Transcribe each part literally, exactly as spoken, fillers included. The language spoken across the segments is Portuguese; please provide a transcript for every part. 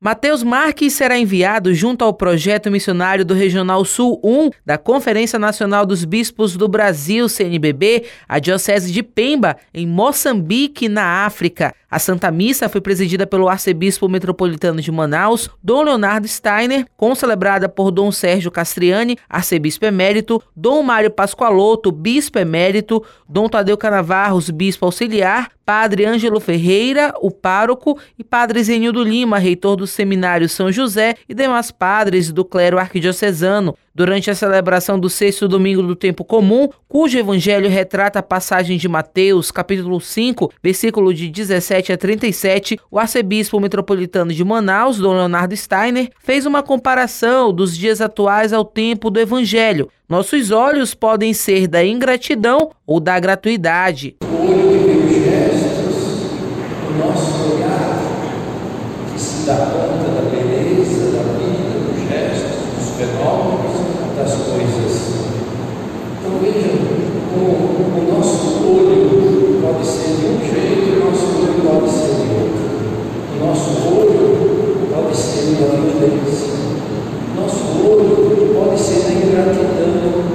Mateus Marques será enviado junto ao projeto missionário do Regional Sul um da Conferência Nacional dos Bispos do Brasil, C N B B, à Diocese de Pemba, em Moçambique, na África. A Santa Missa foi presidida pelo Arcebispo Metropolitano de Manaus, Dom Leonardo Steiner, concelebrada por Dom Sérgio Castriani, Arcebispo Emérito, Dom Mário Pascoaloto, Bispo Emérito, Dom Tadeu Canavarros, Bispo Auxiliar, Padre Ângelo Ferreira, o pároco, e Padre Zenildo Lima, reitor do Seminário São José, e demais padres do clero arquidiocesano. Durante a celebração do sexto domingo do tempo comum, cujo evangelho retrata a passagem de Mateus, capítulo cinco, versículo de dezessete a trinta e sete, o arcebispo metropolitano de Manaus, Dom Leonardo Steiner, fez uma comparação dos dias atuais ao tempo do evangelho. Nossos olhos podem ser da ingratidão ou da gratuidade. O olho que vê os gestos, o nosso olhar que se dá conta da beleza da vida, dos gestos, dos fenômenos, das coisas. Então vejam como o nosso olho pode ser de um jeito e o nosso olho pode ser de outro. O nosso olho pode ser da violência. O nosso olho pode ser da ingratidão.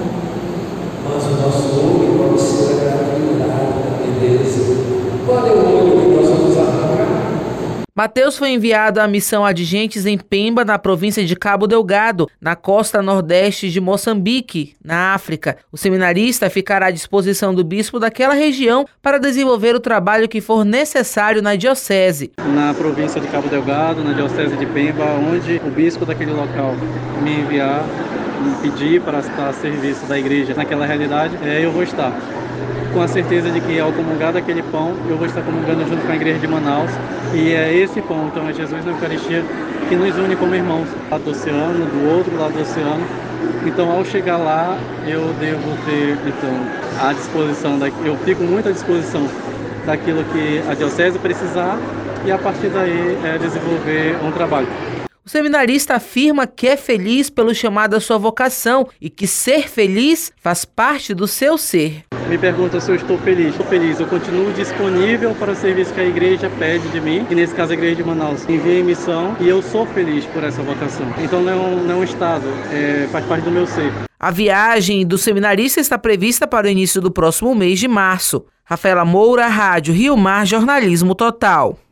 Mas o nosso olho pode ser da gratuidade, da beleza. Qual é o olho que nós vamos arrancar? Mateus foi enviado à missão Adigentes em Pemba, na província de Cabo Delgado, na costa nordeste de Moçambique, na África. O seminarista ficará à disposição do bispo daquela região para desenvolver o trabalho que for necessário na diocese. Na província de Cabo Delgado, na diocese de Pemba, onde o bispo daquele local me enviar, me pedir para estar a serviço da igreja naquela realidade, é, eu vou estar. Com a certeza de que ao comungar daquele pão, eu vou estar comungando junto com a igreja de Manaus. E é esse pão, então é Jesus na Eucaristia, que nos une como irmãos, lá do oceano, do outro lado do oceano. Então, ao chegar lá, eu devo ter, então, à disposição, da, eu fico muito à disposição daquilo que a diocese precisar e a partir daí é desenvolver um trabalho. O seminarista afirma que é feliz pelo chamado à sua vocação e que ser feliz faz parte do seu ser. Me pergunta se eu estou feliz. Estou feliz, eu continuo disponível para o serviço que a igreja pede de mim, e nesse caso a igreja de Manaus envia em missão, e eu sou feliz por essa vocação. Então não é um, não é um estado, é, faz parte do meu ser. A viagem do seminarista está prevista para o início do próximo mês de março. Rafaela Moura, Rádio Rio Mar, Jornalismo Total.